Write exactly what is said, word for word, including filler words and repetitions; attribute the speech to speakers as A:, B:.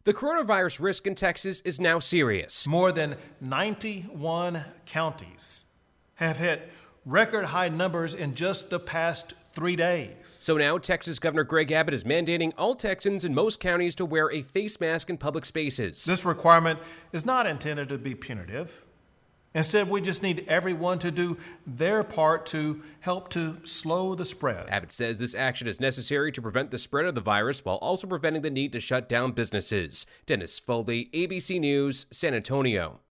A: The coronavirus risk in Texas is now serious.
B: More than ninety-one counties have hit record high numbers in just the past three days.
A: So now Texas Governor Greg Abbott is mandating all Texans in most counties to wear a face mask in public spaces.
B: This requirement is not intended to be punitive. Instead, we just need everyone to do their part to help to slow the spread.
A: Abbott says this action is necessary to prevent the spread of the virus while also preventing the need to shut down businesses. Dennis Foley, A B C News, San Antonio.